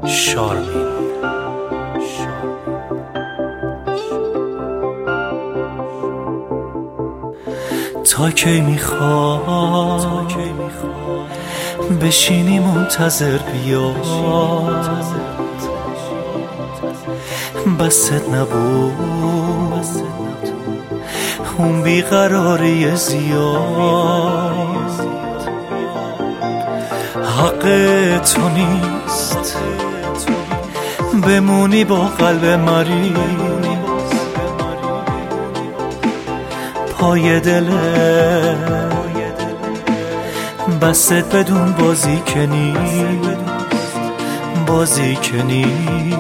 شارمین. تا کی میخواد بشینی منتظر بیاد، بست نبود اون بیقراری زیاد. حق تو نیست بمونی با قلب مریض، پای دله بست بدون بازی کنی، بازی کنی.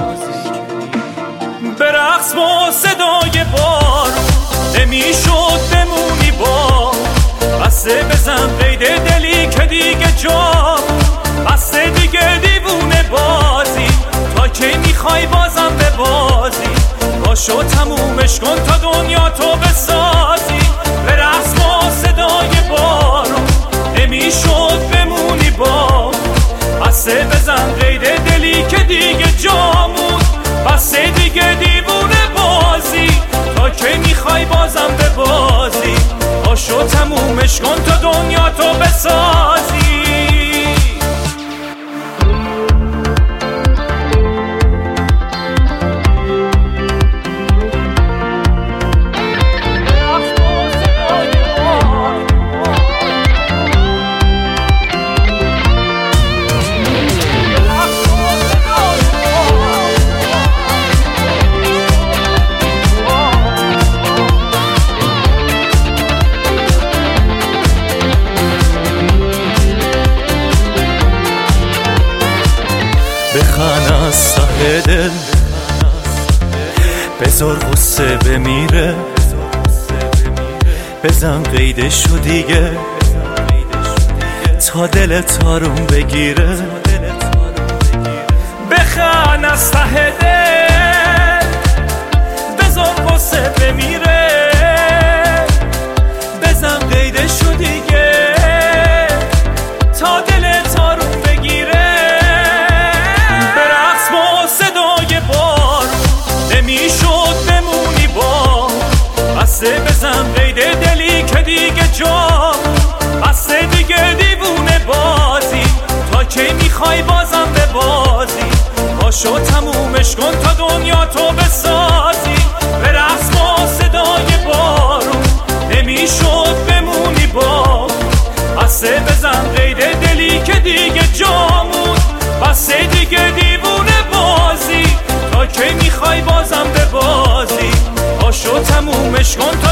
برقص با صدای بار نمیشد بمونی با، بسته بزن قید دلی که دیگه جا، بسته دیگه دیوونه بازی. تا کی میخوای بازم به بازی؟ باشو تمومش کن تا دنیا تو بسازی. برقص با صدای بارون نمیشد بمونی با، بسته بزن قید دلی که دیگه جامون، بسته دیگه دیوونه بازی. تا کی میخوای بازم به بازی؟ باشو تمومش کن تا دنیا تو بسازی. بخن از ته دل، بذار غصه بمیره، بزن قیدشو دیگه تا دلت آروم بگیره. بخن از ته دل، بذار غصه بمیره، بزن قیدشو دیگه تا دلت آروم بگیره. نمیشد بمونی با، بسته بزن قید دلی که دیگه جا، بسته دیگه دیوونه بازی. تا کی میخوای بازم به بازی؟ باشو تمومش کن تا دنیا تو بسازی. برقص با صدای بارون نمیشد بمونی با، بسته بزن قید دلی که دیگه جامون، بسته دیگه دیوونه بازی. تا کی میخوای بازم به بازی؟ باشو تمومش کن